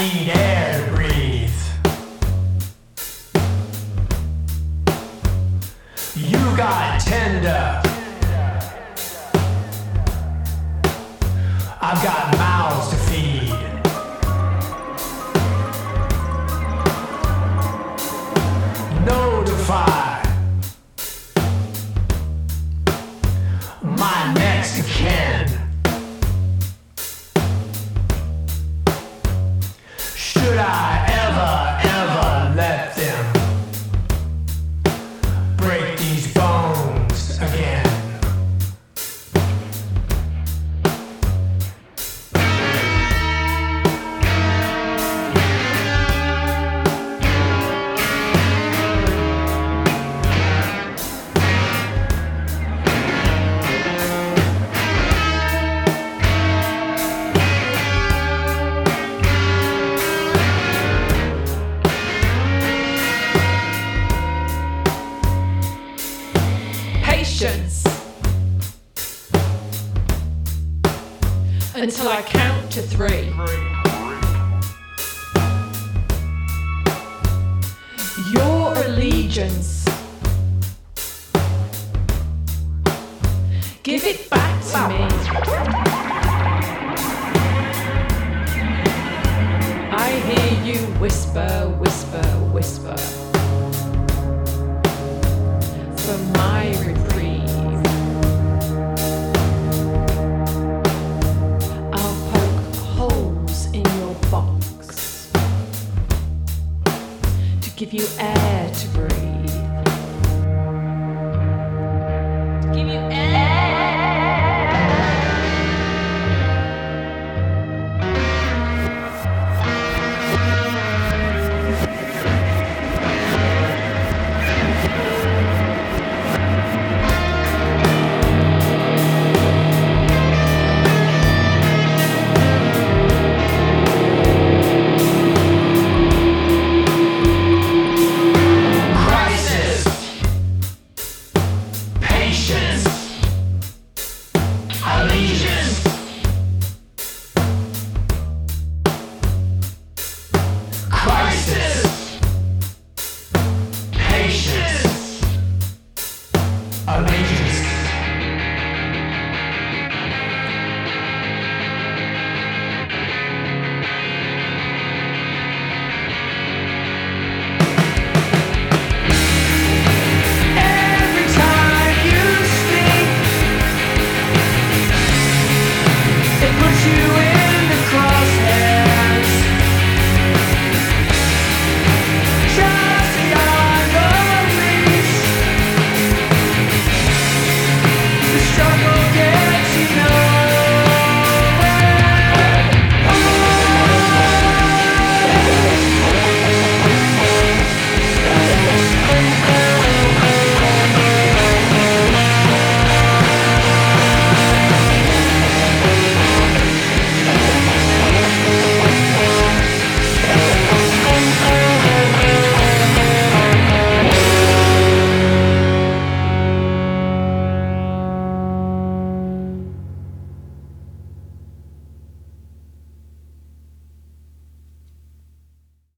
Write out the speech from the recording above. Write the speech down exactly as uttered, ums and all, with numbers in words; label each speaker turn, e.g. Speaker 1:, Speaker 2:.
Speaker 1: need air to breathe. You got tender. I've got mouths to feed. Notify my next of kin. Should I ever, ever let them break these bones again?
Speaker 2: Patience until I count to three. Your allegiance, give it back to me. I hear you whisper, whisper, whisper for my reprieve. I'll poke holes in your box to give you air to breathe.